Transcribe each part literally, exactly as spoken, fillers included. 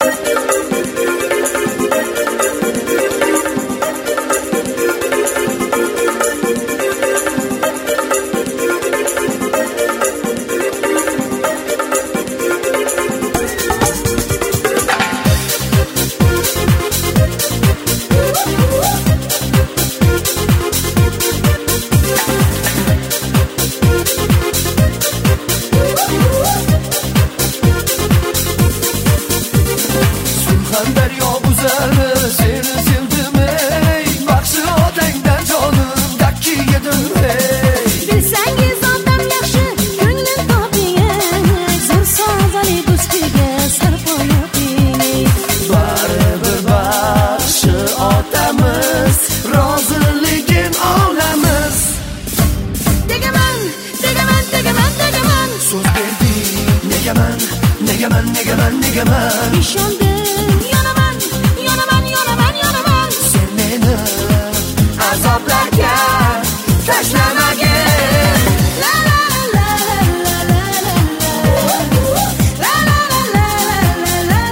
Negaman, negaman, negaman ishondim, yonaman, yonaman, yonaman, yonaman sen meni azoblarga tashlamagin. La la la la la la la la la la la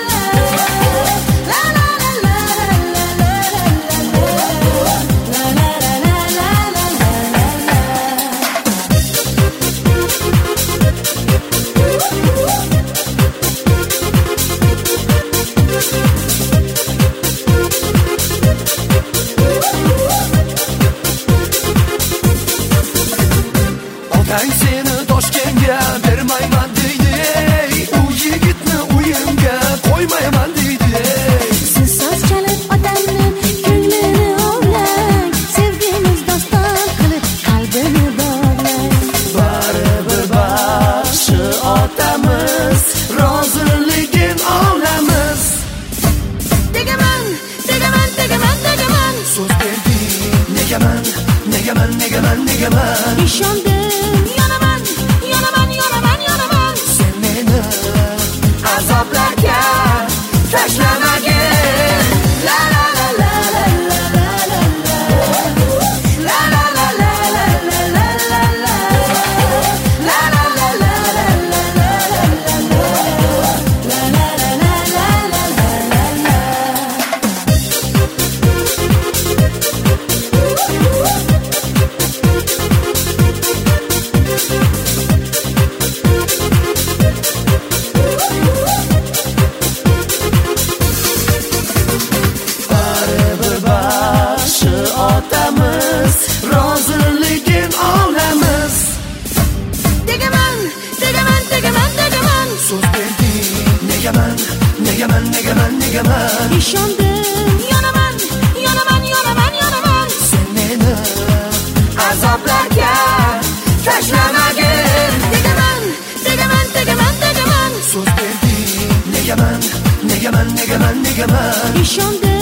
Otang seni Toshkentga bermayman deydi, u yigitni uyimga qo'ymayman deydi. Siz so'z chalib otamni ko'nglini ovlang, sevgimiz doston qilib qalbini bog'lang. Baribir baxshi otamiz, roziligin olamiz. Tegaman, tegaman, tegaman, tegaman So'z berdim, negaman, negaman, negaman, negaman ishondim, yonaman, yonaman, yonaman, yonaman sen meni azoblarga tashlamagin. La la la la la la la la la la la la la la la la la la la la Baribir baxshi otamiz, roziligin olamiz. Tegaman, tegaman, tegaman, tegaman So'z berdim, negaman, negaman, negaman, negaman ishondim, yonaman, yonaman, yonaman, yonaman sen meni azoblarga tashlamagin. Tegaman, tegaman, tegaman, tegaman So'z berdim, negaman, negaman, negaman, negaman ishondim